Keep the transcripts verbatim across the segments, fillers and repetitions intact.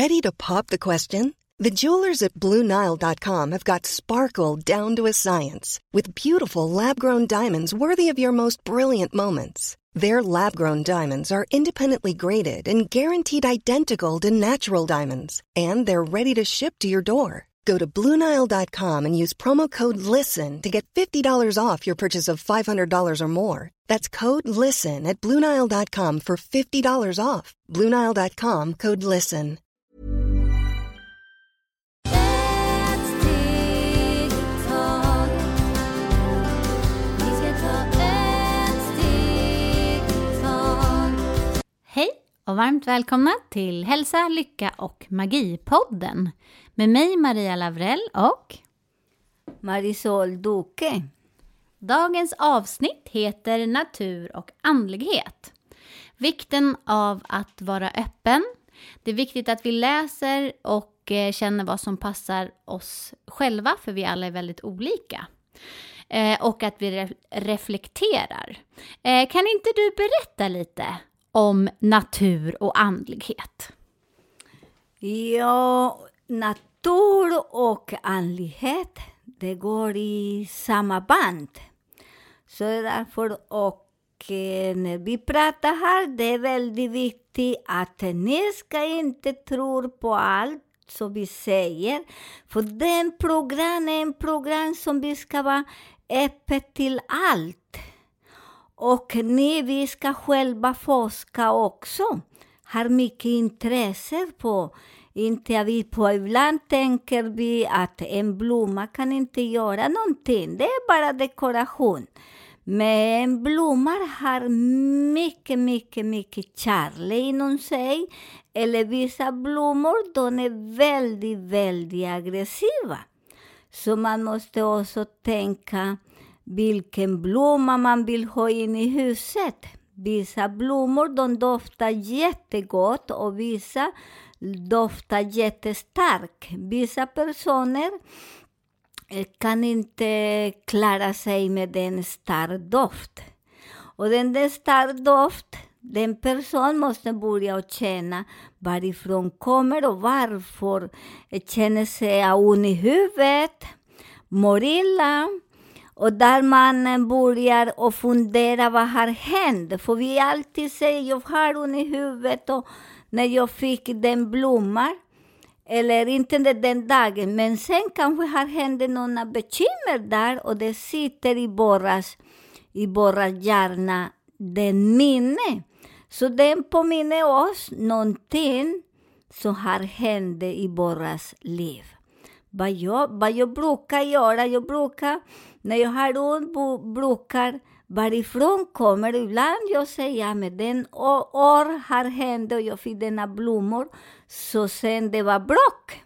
Ready to pop the question? The jewelers at Blue Nile dot com have got sparkle down to a science with beautiful lab-grown diamonds worthy of your most brilliant moments. Their lab-grown diamonds are independently graded and guaranteed identical to natural diamonds, and they're ready to ship to your door. Go to Blue Nile dot com and use promo code LISTEN to get fifty dollars off your purchase of five hundred dollars or more. That's code LISTEN at Blue Nile dot com for fifty dollars off. Blue Nile dot com, code LISTEN. Hej och varmt välkomna till Hälsa, Lycka och Magi-podden. Med mig Maria Lavrell och Marisol Duque. Dagens avsnitt heter Natur och andlighet. Vikten av att vara öppen. Det är viktigt att vi läser och känner vad som passar oss själva, för vi alla är väldigt olika. Och att vi re- reflekterar. Kan inte du berätta lite om natur och andlighet? Ja, natur och andlighet, det går i samma band. Så därför, och eh, när vi pratar här, det är väldigt viktigt att ni ska inte tro på allt som vi säger. För den program är en program som vi ska vara öppet till allt. Och ni, vi ska själva forska också. Har mycket intresse på. Inte vi på. Ibland tänker vi att en blomma kan inte göra någonting. Det är bara dekoration. Men blommor har mycket, mycket, mycket kärlek inom sig. Eller vissa blommor, de är väldigt, väldigt aggressiva. Så man måste också tänka vilken blomma man vill ha in i huset. Vissa blommor, de doftar jättegott och vissa doftar jättestarkt. Vissa personer kan inte klara sig med den stark doft. Och den där stark doft, den person måste börja och känna varifrån kommer och varför. Känner sig ont i huvudet, mår illa. Och där man börjar och fundera vad har hänt. För vi alltid säger jag har ont i huvudet och när jag fick den blommar. Eller inte den dagen. Men sen kanske har hänt några bekymmer där. Och det sitter i våras, i våra hjärna den minne. Så den påminner oss någonting som har hänt i våras liv. Vad jag, vad jag brukar göra, jag brukar, när jag har ont, brukar, varifrån kommer det? Ibland jag säger, ja, men den år har hänt och jag fick denna blommor, så sen det var bråk.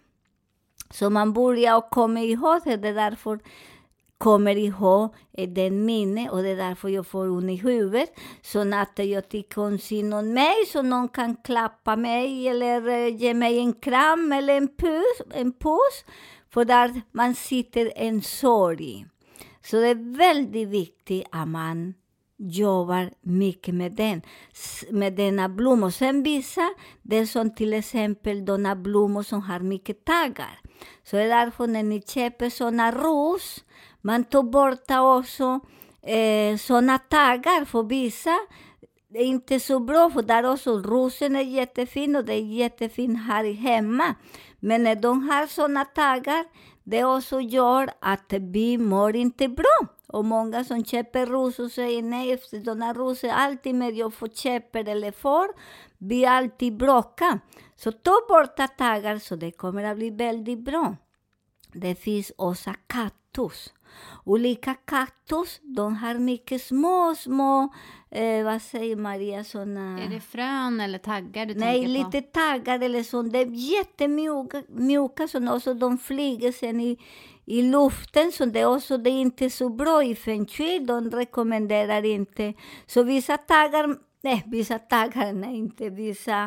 Så man börjar och kommer ihåg det, det är därför kommer ihåg den minne och det är därför jag får ont i huvudet. Så att jag tycker om synd om mig så någon kan klappa mig eller ge mig en kram eller en puss, en puss. För där man sitter en sorg. Så det är väldigt viktigt att man jobbar mycket med den. Med denna blommor. Sen vissa, det är som till exempel de blommor som har mycket taggar. Så det är därför när ni köper sådana ros. Man tar bort också eh, sådana taggar för vissa. Det är inte så bra för där också rosen är jättefin och det är jättefin här hemma. Men när de har sådana taggar, det också gör att vi mår inte bra. Och många som köper rosor säger nej, efter sådana rosor alltid med jag får köper eller får, vi alltid bråkar. Så ta bort taggar så det kommer att bli väldigt bra. Det finns också kaktus. Olika kaktus, de har mycket små, små, eh, vad säger Maria, såna... Är det frön eller taggar du Nej, tänker på? lite taggar eller sånt. Det är jättemjuka, mjuka, så också de flyger sen i, i luften. Så det är också det är inte så bra i feng shui, de rekommenderar inte. Så vissa taggar, nej, vissa taggar, nej, inte vissa...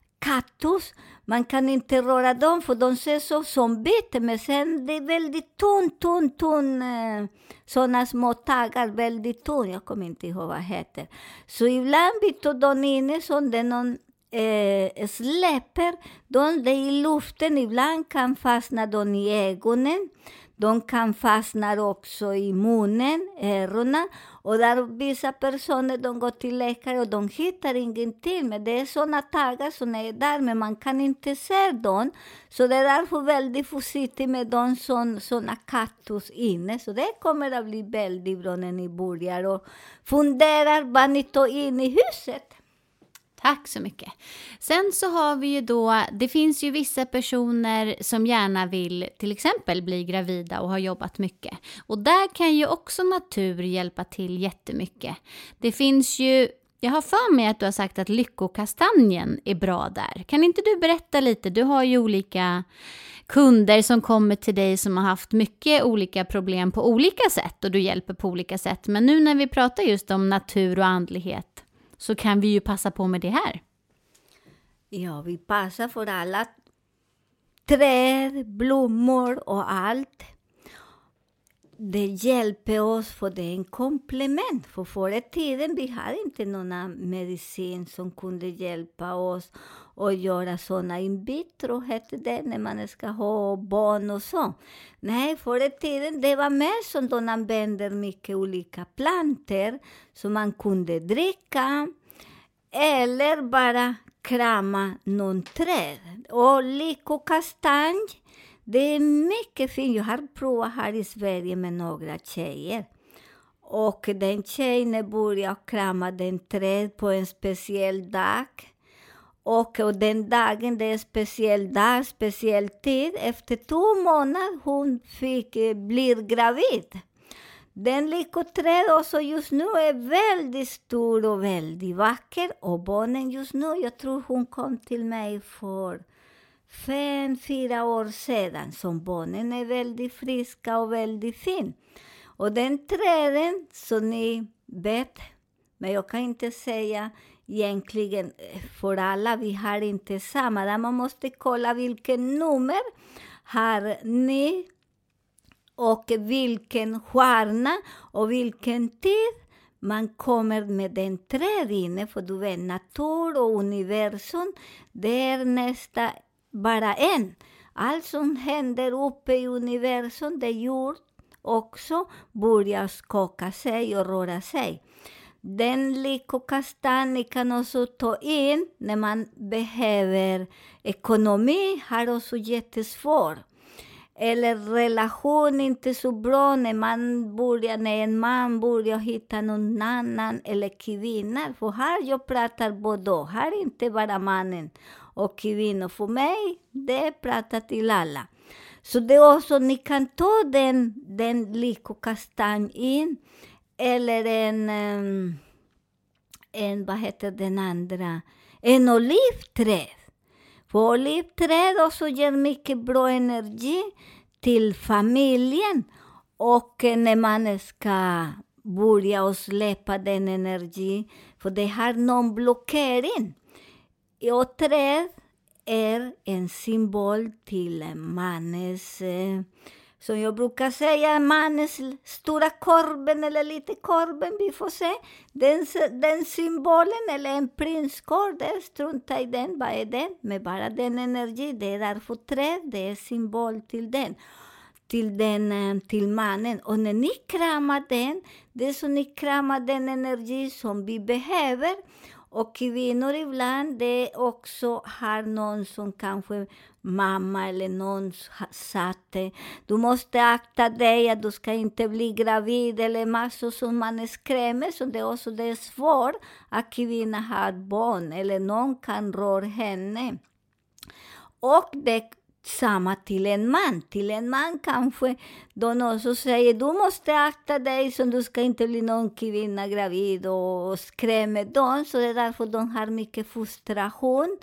kaktus, man kan inte röra dem för de ser så som bete, men sen det är väldigt tunn, tunn, tunn, eh, sådana små taggar, väldigt tunn, jag kommer inte ihåg vad det heter. Så ibland vi tar de inne som det är någon eh, släpper de det i luften. Ibland kan fastna de i ögonen. De kan fastna också i munnen, öronen. Och där vissa personer de går till läkare och de hittar ingenting. Men det är sådana taggar som är där, men man kan inte se dem. Så det är därför väldigt försiktigt med de sådana kaktus inne. Så det kommer att bli väldigt bra när ni börjar och funderar vad ni tar in i huset. Tack så mycket. Sen så har vi ju då, det finns ju vissa personer som gärna vill till exempel bli gravida och har jobbat mycket. Och där kan ju också natur hjälpa till jättemycket. Det finns ju, jag har för mig att du har sagt att lyckokastanjen är bra där. Kan inte du berätta lite? Du har ju olika kunder som kommer till dig som har haft mycket olika problem på olika sätt och du hjälper på olika sätt. Men nu när vi pratar just om natur och andlighet så kan vi ju passa på med det här. Ja, vi passar för alla träd, blommor och allt. Det hjälper oss för det är en komplement. För förr i tiden vi hade inte någon medicin som kunde hjälpa oss att göra sådana in vitro, hette det, när man ska ha barn och så. Nej, förr i tiden det var mer som de använder mycket olika planter som man kunde dricka eller bara krama någon träd. Och lyckokastanj, det är mycket fint. Jag har provat här i Sverige med några tjejer. Och den tjejen började krama den träd på en speciell dag. Och, och den dagen, det är en speciell dag, speciell tid. Efter två månader hon fick eh, blir gravid. Den lyckoträd också just nu är väldigt stor och väldigt vacker. Och barnen just nu, jag tror hon kom till mig för fem, fyra år sedan. Som barnen är väldigt friska och väldigt fin. Och den träden, så ni vet, men jag kan inte säga egentligen för alla, vi har inte samma. Där man måste kolla vilken nummer har ni och vilken stjärna och vilken tid man kommer med den träd inne. För du vet, natur och universum, det är nästan bara en. Allt som händer uppe i universum, det gjort också börjar skaka sig och röra sig. Den lyckokastanj kan också ta in när man behöver ekonomi, har också jättesvårt. Eller relation inte så bra när man börjar, när en man börjar hitta någon annan eller kvinna. För här jag pratar både, här inte bara mannen och kvinnor. För mig, det pratar till alla. Så det är också, ni kan ta den, den lyckokastanj in. Eller en, um, en, vad heter den andra? En olivträd. För olivträd också ger mycket bra energi till familjen. Och när man ska börja och släppa den energi. För det har någon blockering. Och träd är en symbol till mannens, eh, som jag brukar säga, mannens stora korben eller lite korben, vi får se. Den, den symbolen, eller en prinskorv, det strunta i den, vad är den? Med bara den energi, det är därför träd, det är symbol till den. Till, den, till mannen. Och när ni kramar den, det är så ni kramar den energi som vi behöver. Och kvinnor ibland, det också har någon som kanske mamma eller någon satt. Du måste akta dig att du ska inte bli gravid eller massor som man skrämmer. Så det är också det är svårt att kvinna har barn eller någon kan röra henne. Och det samma till en man. Till en man kanske de också säger du måste akta dig så du ska inte bli någon kvinna gravid och skrämmer dem. Så det är därför de har mycket frustration.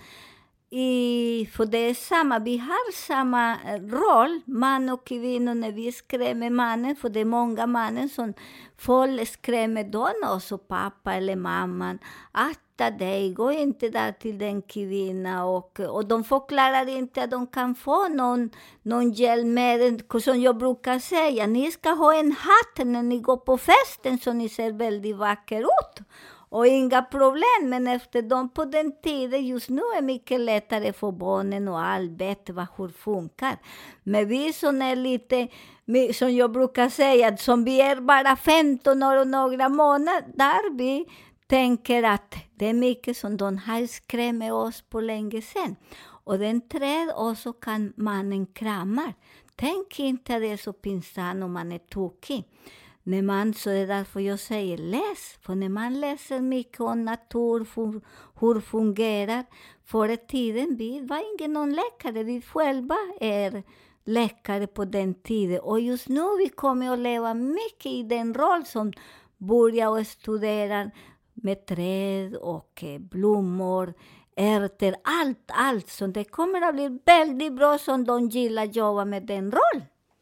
I, för det är samma, vi har samma roll, man och kvinnor, när vi skrämmer mannen. För det är många mannen som folk skrämmer dem också, pappa eller mamman. Akta dig, gå inte där till den kvinna. Och, och de förklarar inte att de kan få någon, någon hjälp med, som jag brukar säga. Ni ska ha en hatt när ni går på festen så ni ser väldigt vacker ut. Och inga problem, men efter dem på den tiden, just nu är mycket lättare för barnen och allt bättre vad hur funkar. Men vi som är lite, som jag brukar säga, som vi är bara femton år och några månader, där vi tänker att det är mycket som de har skrämt med oss på länge sedan. Och den träd och så kan mannen krama. Tänk inte att det är så pinsamt om man är tokig. När man, så är det därför jag säger läs. För när man läser mycket om natur, för, hur fungerar. Förr i tiden vi var ingen någon läkare. Vi själva är läkare på den tiden. Och just nu vi kommer att leva mycket i den roll som börjar och studera med träd och blommor, ärtor, allt, allt. Så det kommer att bli väldigt bra som de gillar att jobba med den roll.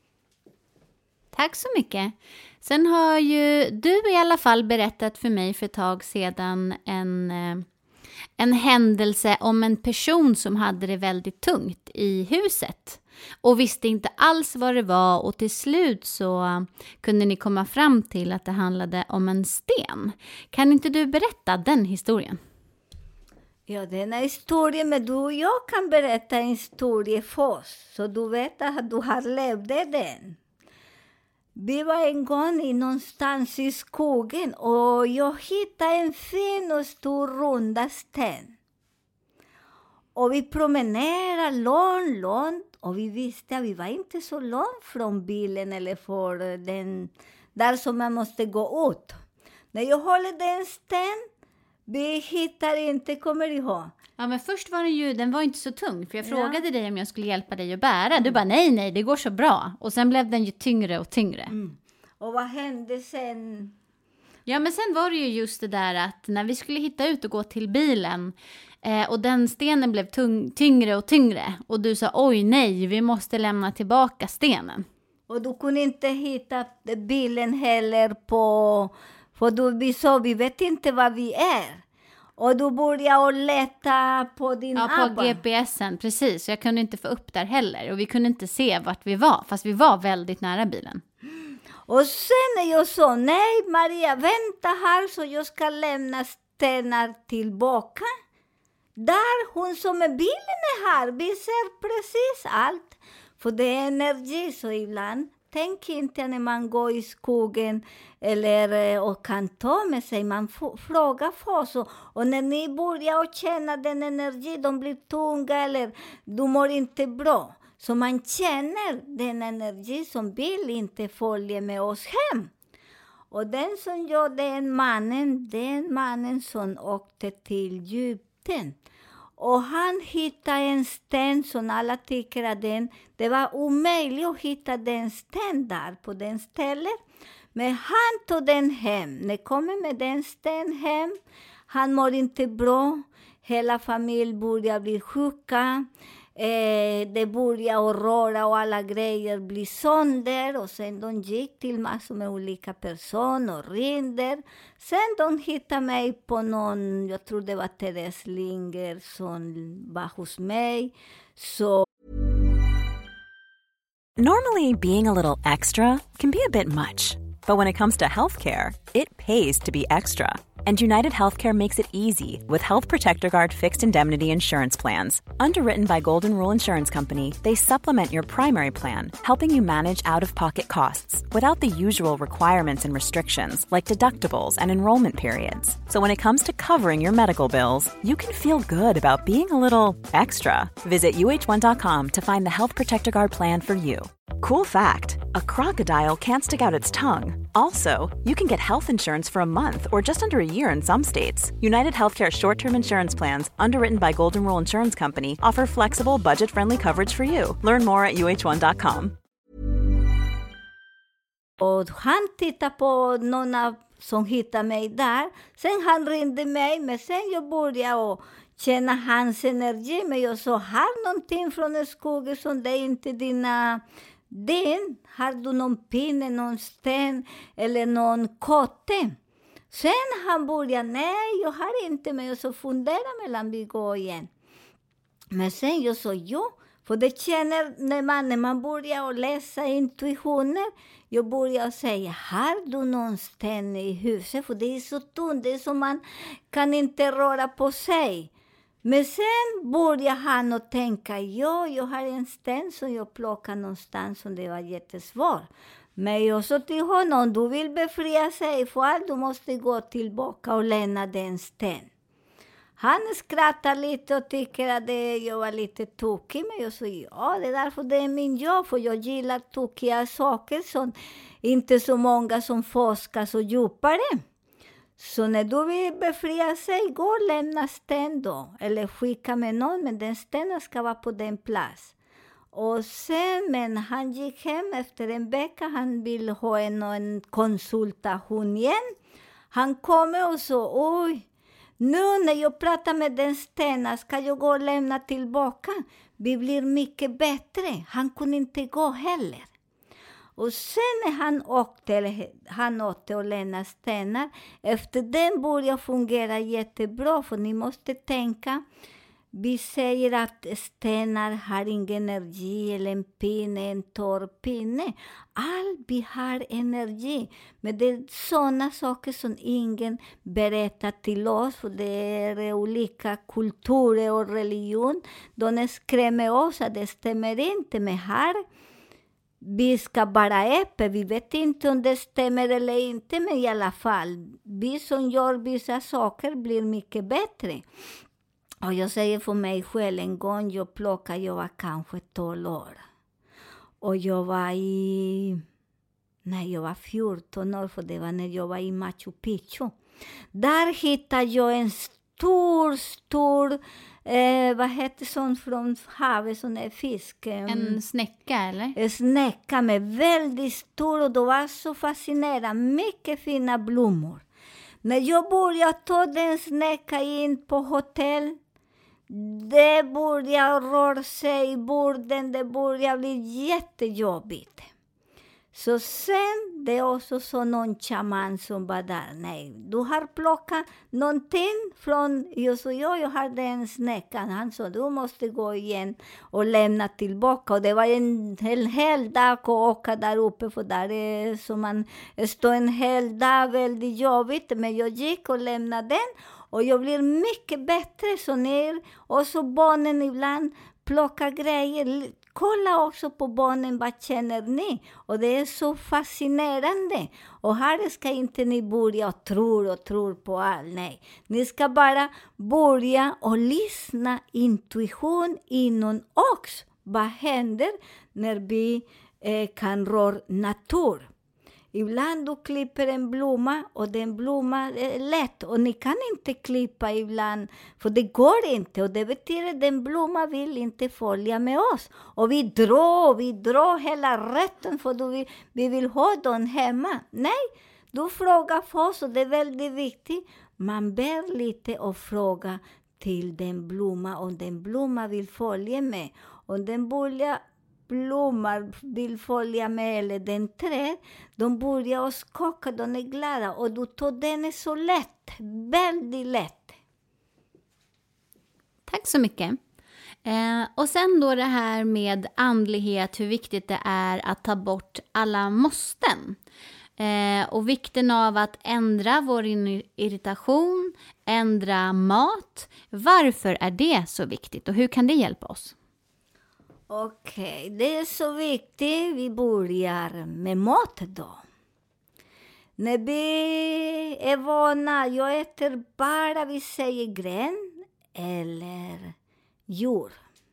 Tack så mycket. Sen har ju du i alla fall berättat för mig för ett tag sedan en, en händelse om en person som hade det väldigt tungt i huset. Och visste inte alls vad det var, och till slut så kunde ni komma fram till att det handlade om en sten. Kan inte du berätta den historien? Ja, den är historien, men du och jag kan berätta en historia först. Så du vet att du har levt den. Vi var en gång i någonstans i skogen och jag hittade en fin och stor runda sten. Och vi promenerade långt, långt och vi visste att vi var inte så långt från bilen eller för den där som man måste gå ut. När jag håller den sten, vi hittar inte, kommer ihåg. Ja, men först var den ju, den var inte så tung. För jag frågade ja. dig om jag skulle hjälpa dig att bära. Du bara, nej, nej, det går så bra. Och sen blev den ju tyngre och tyngre. Mm. Och vad hände sen? Ja, men sen var det ju just det där att när vi skulle hitta ut och gå till bilen. Eh, och den stenen blev tung, tyngre och tyngre. Och du sa, oj nej, vi måste lämna tillbaka stenen. Och du kunde inte hitta bilen heller på... För då vi sa, vi vet inte vad vi är. Och du började leta på din app. Ja, på G P S'en, precis. Så jag kunde inte få upp där heller. Och vi kunde inte se vart vi var. Fast vi var väldigt nära bilen. Och sen när jag sa, nej Maria, vänta här så jag ska lämna stenar tillbaka. Där hon som är bilen är här, vi ser precis allt. För det är energi, så ibland. Tänk inte när man går i skogen eller och kan ta med sig. Man f- frågar först. Och, och när ni börjar känna den energi, de blir tunga eller du mår inte bra. Så man känner den energi som vill inte följa med oss hem. Och den som gör den mannen, den mannen som åkte till Egypten. Och han hittade en sten som alla tycker att den, det var omöjligt att hitta den sten där på den stället. Men han tog den hem. När kommer med den sten hem, han mår inte bra. Hela familjen börjar bli sjuka. Eh, det börjar att röra och alla grejer blir sönder. Och sen de gick till massor med olika personer och ringde. Sen de hittade mig på någon, jag tror det var Therese Linger som var hos mig. Så... Normally, being a little extra can be a bit much. But when it comes to healthcare, it pays to be extra. And United Healthcare makes it easy with Health Protector Guard fixed indemnity insurance plans. Underwritten by Golden Rule Insurance Company, they supplement your primary plan, helping you manage out-of-pocket costs without the usual requirements and restrictions like deductibles and enrollment periods. So when it comes to covering your medical bills, you can feel good about being a little extra. Visit U H one dot com to find the Health Protector Guard plan for you. Cool fact, a crocodile can't stick out its tongue. Also, you can get health insurance for a month or just under a year in some states. United Healthcare short-term insurance plans, underwritten by Golden Rule Insurance Company, offer flexible, budget-friendly coverage for you. Learn more at U H one dot com. Och han tittade på någon av som hittade mig där. Sen han ringde mig, men sen jag började känna hans energi. Men jag sa, har någonting från skogen som det är inte dina... Den, har du någon pinne, någon sten eller någon kotte? Sen han började, nej jag har inte, men jag så funderar mellan vi går igen. Men sen jag sa, jo, För det känner när man, när man börjar läsa intuitioner. Jag börjar säga, har du någon sten i huset? För det är så tunt, det är som man kan inte röra på sig. Men sen börjar han att tänka, ja, jag har en sten som jag plockar någonstans och det var jättesvårt. Men jag sa till honom, du vill befria sig för allt, du måste gå tillbaka och lämna den sten. Han skrattar lite och tycker att det, jag var lite tokig. Men jag sa, ja, det är därför det är min jobb. För jag gillar tokiga saker som inte så många som forskar så djupare. Så när du vill befria sig, gå och lämna sten då. Eller skicka med någon, men den stenen ska vara på den plats. Och sen, men han gick hem efter en vecka. Han ville ha en, en konsultation igen. Han kommer och sa, oj. Nu när jag pratar med den stenen ska jag gå och lämna tillbaka. Vi blir mycket bättre. Han kunde inte gå heller. Och sen när han åkte, han åkte och lämnade stenar. Efter den började fungera jättebra. För ni måste tänka. Vi säger att stenar har ingen energi eller en pinne, en torr pinne. Allt vi har energi. Men det är sådana saker som ingen berättar till oss. För det är olika kulturer och religion. De skrämmer oss att det stämmer inte med här. Vi ska bara öppna. Vi vet inte om det stämmer eller inte. Men i alla fall, vi som gör vissa saker blir mycket bättre. Och jag säger för mig själv, en gång jag plockade, jag var kanske tolv år. Och jag var i, nej jag var fjorton år, för det var när jag var i Machu Picchu. Där hittade jag en stor, stor, eh, vad heter sånt från havet, sån är fisk. Eh, En snäcka eller? En snäcka med väldigt stor, och det var så fascinerande, mycket fina blommor. När jag började ta den snäcka in på hotell, det började röra sig i borden, det började bli jättejobbigt. Så sen, det är också så någon shaman som var där. Nej, du har plockat någonting från, jag sa, ja, jag har den snäckan. Han sa, du måste gå igen och lämna tillbaka. Och det var en, en hel dag att åka där uppe, för där är så man står en hel dag väldigt jobbigt. Men jag gick och lämnade den. Och jag blir mycket bättre så ner. Och så barnen ibland plockar grejer. Kolla också på barnen, vad känner ni? Och det är så fascinerande. Och här ska inte ni börja och tro och tro på allt. Nej, ni ska bara börja och lyssna intuition inom oss. Vad händer när vi eh, kan röra natur? Ibland du klipper en blomma och den blomma är lätt. Och ni kan inte klippa ibland. För det går inte. Och det betyder att den blomma vill inte följa med oss. Och vi drar, vi drar hela rätten. För vi, vi vill ha den hemma. Nej, du frågar först. Och det är väldigt viktigt. Man ber lite och frågar till den blomma. Om den blomma vill följa med. Om den börjar blommar vill följa med, eller den träd, de börjar och skaka, de är glada, och du tar den är så lätt, väldigt lätt. Tack så mycket. Eh, och sen då det här med andlighet, hur viktigt det är att ta bort alla måsten. Eh, och vikten av att ändra vår irritation, ändra mat. Varför är det så viktigt och hur kan det hjälpa oss? Okej, okay, det är så viktigt. Vi börjar med mat då. När vi är vana, jag äter bara, vi säger gren eller djur.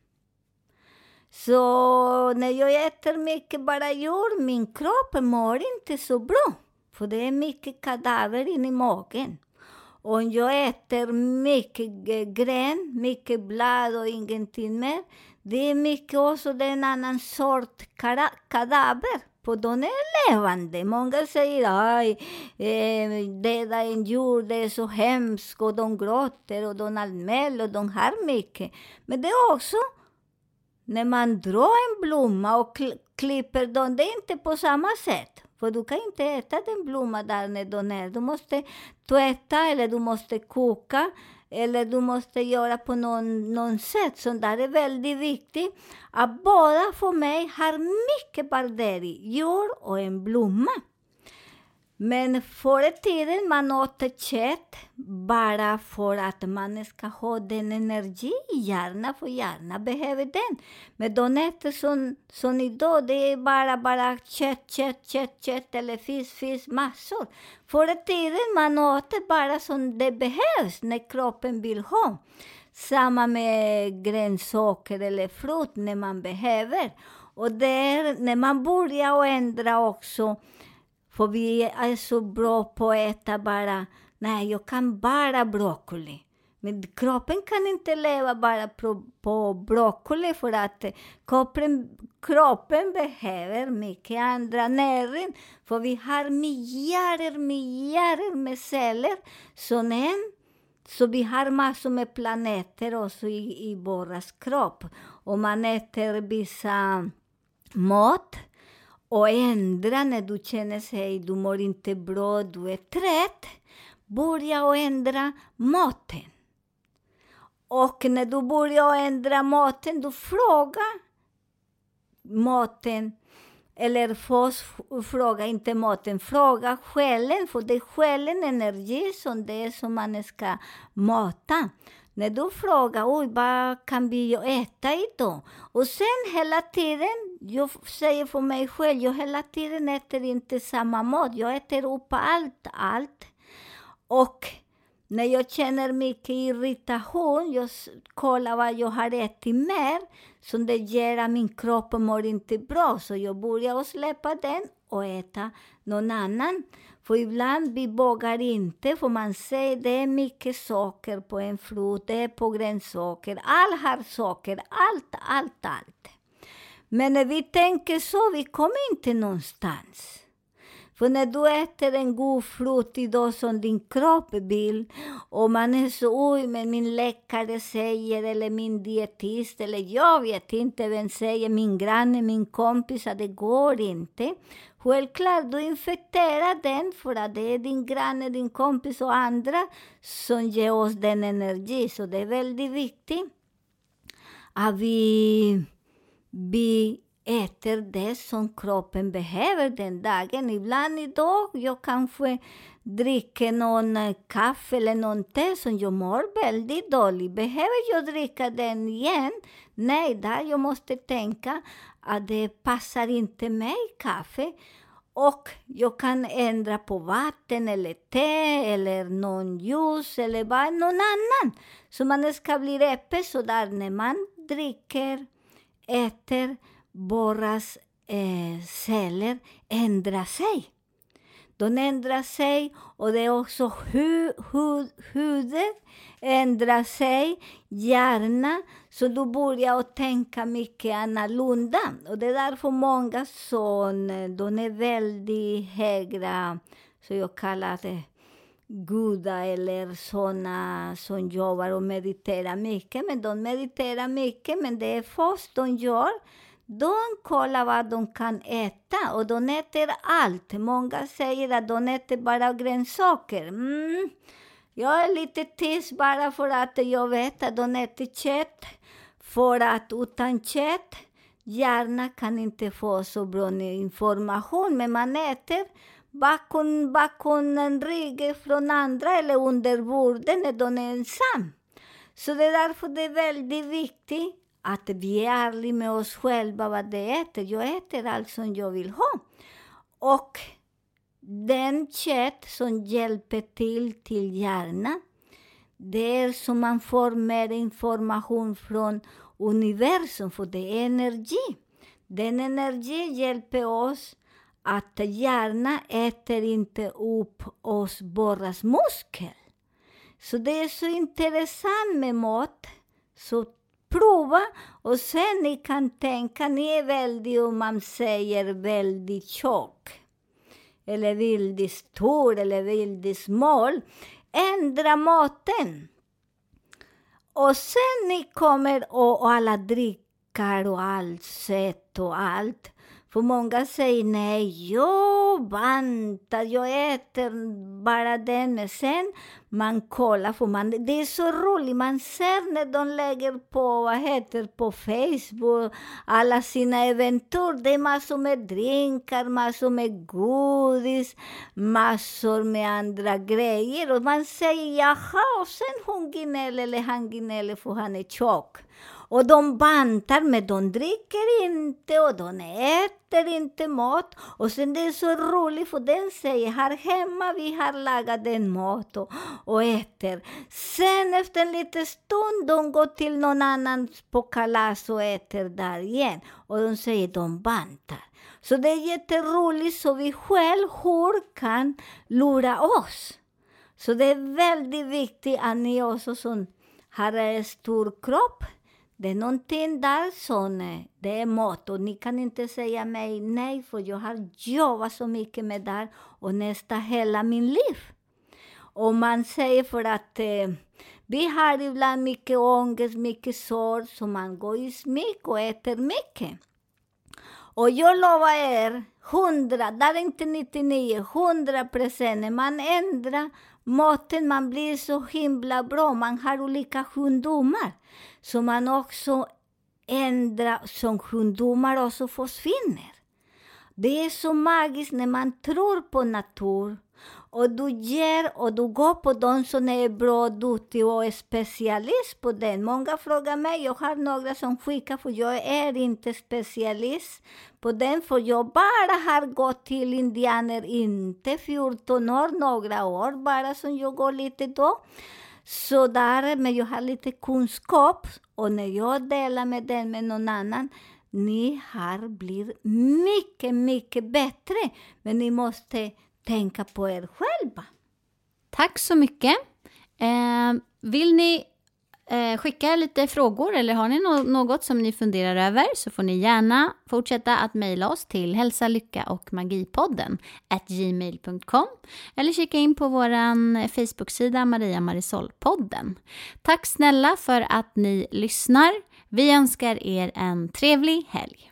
Så när jag äter mycket bara djur, min kropp mår inte så bra. För det är mycket kadaver in i magen. Om jag äter mycket gren, mycket blad och ingenting mer, det är mycket också det är en annan sort kadaver. För de är levande. Många säger att eh, döda en djur, det är så hemskt, och de gråter och de anmäler och de har mycket. Men det är också när man drar en blomma och kl- klipper dem, det är inte på samma sätt. För du kan inte äta den blomma där när den är. Du måste tvätta eller du måste koka eller du måste göra på någon, någon sätt. Så där är väldigt viktigt. Att båda för mig har mycket bakteri, jord och en blomma. Men förr i tiden man åt kött bara för att man ska ha den energi i hjärnan, för hjärnan behöver den. Men de äter som, som idag, det är bara, bara kött, kött, kött, kött eller fisk, fisk, massor. Förr i tiden man åt bara som det behövs när kroppen vill ha. Samma med grönsaker eller frukt när man behöver. Och där, när man börjar ändra också. För vi är så bra på att äta bara, nej jag kan bara broccoli. Men kroppen kan inte leva bara på, på broccoli för att kroppen, kroppen behöver mycket andra näring. För vi har miljarder, miljarder med celler. Så, en, så vi har massor med planeter också i, i våras kropp. Och man äter vissa mat. Och ändra när du känner sig, du mår inte bra, du är trött. Börja och ändra maten. Och när du börjar ändra maten, du frågar maten. Eller först fråga inte maten, fråga själen. För det är själen energi som det är som man ska mata. När du frågar, oj, vad kan vi äta idag? Och sen hela tiden, jag säger för mig själv, jag hela tiden äter inte samma mat. Jag äter upp allt, allt. Och när jag känner mycket irritation, jag kollar vad jag har ätit mer. Så det gör att min kropp mår inte bra. Så jag börjar släppa den och äta någon annan. För ibland vi vågar inte, för man säger det är mycket socker på en frukt, det är på grönsaker. Allt har socker, allt, allt, allt. Men när vi tänker så, vi kommer inte någonstans. För när du äter en god frukt idag som din kropp vill, och man är så, oj, men min läkare säger, eller min dietist, eller jag vet inte vem säger, min granne, min kompis, att det går inte. Självklart, du infekterar den för att det är din granne, din kompis och andra som ger oss den energi. Så det är väldigt viktigt att vi, vi äter det som kroppen behöver den dagen. Ibland idag, jag kanske dricker någon kaffe eller någon te som jag mår väldigt dåligt. Behöver jag dricka den igen? Nej, där jag måste tänka att det passar inte mig kaffe. Och jag kan ändra på vatten eller te eller någon juice eller bara någon annan. Så man ska bli öppen så där när man dricker, äter, våras eh, celler ändrar sig. De ändrar sig och det är också hu- hu- huden ändrar sig, hjärnan. Så du börjar att tänka mycket annorlunda. Och det är därför många som de är väldigt höga, så jag kallar det gudar eller sådana som jobbar och mediterar mycket. Men de mediterar mycket, men det är först de gör. De kollar vad de kan äta och de äter allt. Många säger att de äter bara grönsaker. Mm. Jag är lite tyst bara för att jag vet att de äter kött. För att utan kött, hjärnan kan inte få så bra information. Men man äter bakom, bakom en rygg från andra eller under bordet när de är ensam. Så det är därför det är väldigt viktigt att vi är ärliga med oss själva vad det äter. Jag äter allt som jag vill ha. Och den kött som hjälper till till hjärnan, det är som man får mer information från universum, för det är energi. Den energi hjälper oss att hjärnan äter inte upp oss våras muskel. Så det är så intressant med mat. Så prova och sen ni kan tänka, ni är väldigt, om man säger väldigt tjock. Eller väldigt stor eller väldigt smal. Ändra maten. Och sen ni kommer och, och alla drick, drinkar och allt sätt och allt. För många säger nej, jag bantar, jag äter bara den. Men sen man kollar, för man, det är så roligt. Man ser när de lägger på, vad heter på Facebook, alla sina eventur. Det är massor med drinkar, massor med godis, massor med andra grejer. Och man säger jaha, och sen hon gnäller eller han gnäller för han är tjock. Och de bantar, men de dricker inte och de äter inte mat. Och sen det är så roligt, för den säger här hemma vi har lagat den mat och, och äter. Sen efter en liten stund de går till någon annan på kalas och äter där igen. Och de säger de bantar. Så det är jätteroligt, så vi själv hur kan lura oss. Så det är väldigt viktigt att ni också som har en stor kropp. Det är någonting där som det är mat, och ni kan inte säga mig nej, för jag har jobbat så mycket med det och nästan hela min liv. Och man säger för att eh, vi har ibland mycket ångest, mycket sorg, så man går i smyg och äter mycket. Och jag lovar er, hundra, där är inte nittionio, hundra procent när man ändrar maten, man blir så himla bra, man har olika sjukdomar. Så man också ändrar som sjukdomar också försvinner. Det är så magiskt när man tror på natur. Och du ger och du går på de som är bra, duktig och är specialist på den. Många frågar mig, jag har några som skickar, för jag är inte specialist på den. För jag bara har gått till indianer, inte fjorton år, några år bara som jag går lite då. Så där, men jag har lite kunskap, och när jag delar med den med någon annan, ni har blivit mycket, mycket bättre. Men ni måste tänka på er själva. Tack så mycket. Eh, vill ni eh, skicka lite frågor eller har ni no- något som ni funderar över, så får ni gärna fortsätta att mejla oss till hälsa, lycka och magipodden at gmail dot com eller kika in på våran Facebook-sida Maria Marisol-podden. Tack snälla för att ni lyssnar. Vi önskar er en trevlig helg.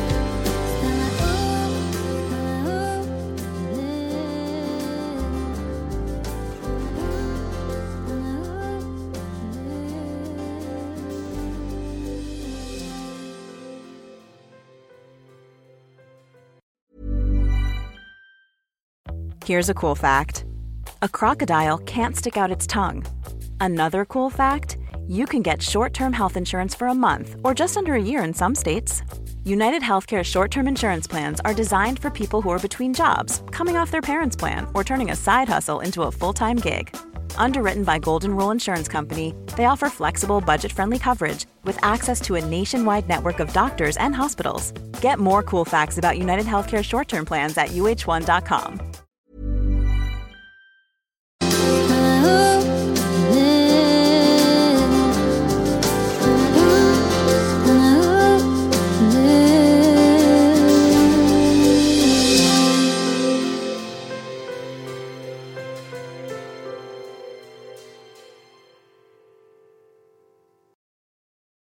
Here's a cool fact. A crocodile can't stick out its tongue. Another cool fact, you can get short-term health insurance for a month or just under a year in some states. United Healthcare short-term insurance plans are designed for people who are between jobs, coming off their parents' plan, or turning a side hustle into a full-time gig. Underwritten by Golden Rule Insurance Company, they offer flexible, budget-friendly coverage with access to a nationwide network of doctors and hospitals. Get more cool facts about United Healthcare short-term plans at U H one dot com.